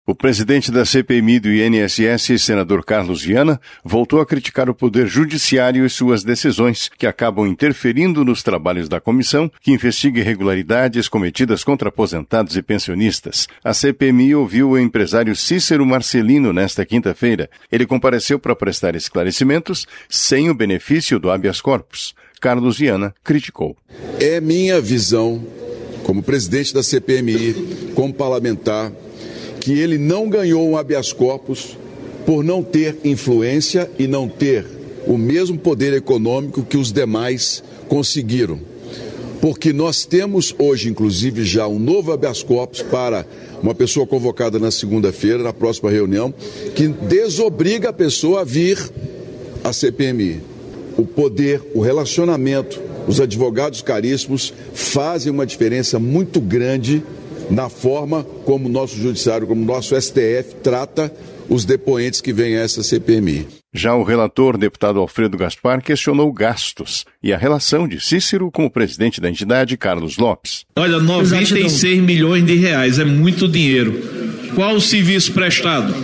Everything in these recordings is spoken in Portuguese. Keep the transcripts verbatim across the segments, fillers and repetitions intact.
O presidente da C P M I do I N S S, senador Carlos Viana, voltou a criticar o Poder Judiciário e suas decisões, que acabam interferindo nos trabalhos da comissão, que investiga irregularidades cometidas contra aposentados e pensionistas. A C P M I ouviu o empresário Cícero Marcelino nesta quinta-feira. Ele compareceu para prestar esclarecimentos sem o benefício do habeas corpus. Carlos Viana criticou. É minha visão, como presidente da C P M I, como parlamentar, que ele não ganhou um habeas corpus por não ter influência e não ter o mesmo poder econômico que os demais conseguiram. Porque nós temos hoje, inclusive, já um novo habeas corpus para uma pessoa convocada na segunda-feira, na próxima reunião, que desobriga a pessoa a vir à C P M I. O poder, o relacionamento, os advogados caríssimos fazem uma diferença muito grande na forma como o nosso judiciário, como o nosso S T F trata os depoentes que vêm a essa C P M I. Já o relator, deputado Alfredo Gaspar, questionou gastos e a relação de Cícero com o presidente da entidade, Carlos Lopes. Olha, noventa e seis milhões de reais, é muito dinheiro. Qual o serviço prestado?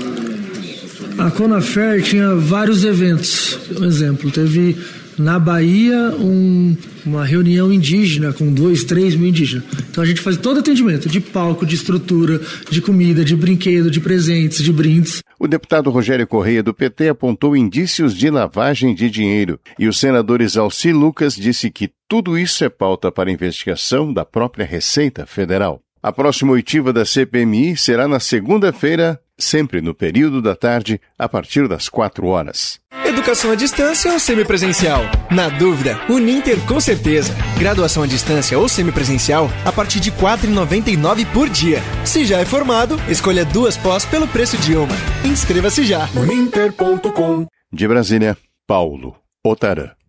A Conafer tinha vários eventos. Por exemplo, teve na Bahia um, uma reunião indígena com dois, três mil indígenas. Então a gente faz todo atendimento de palco, de estrutura, de comida, de brinquedo, de presentes, de brindes. O deputado Rogério Correia do P T apontou indícios de lavagem de dinheiro e o senador Exalci Lucas disse que tudo isso é pauta para investigação da própria Receita Federal. A próxima oitiva da C P M I será na segunda-feira, sempre no período da tarde, a partir das quatro horas. Educação à distância ou semipresencial? Na dúvida, Uninter com certeza. Graduação à distância ou semipresencial a partir de quatro reais e noventa e nove centavos por dia. Se já é formado, escolha duas pós pelo preço de uma. Inscreva-se já. Uninter ponto com. De Brasília, Paulo Otarã.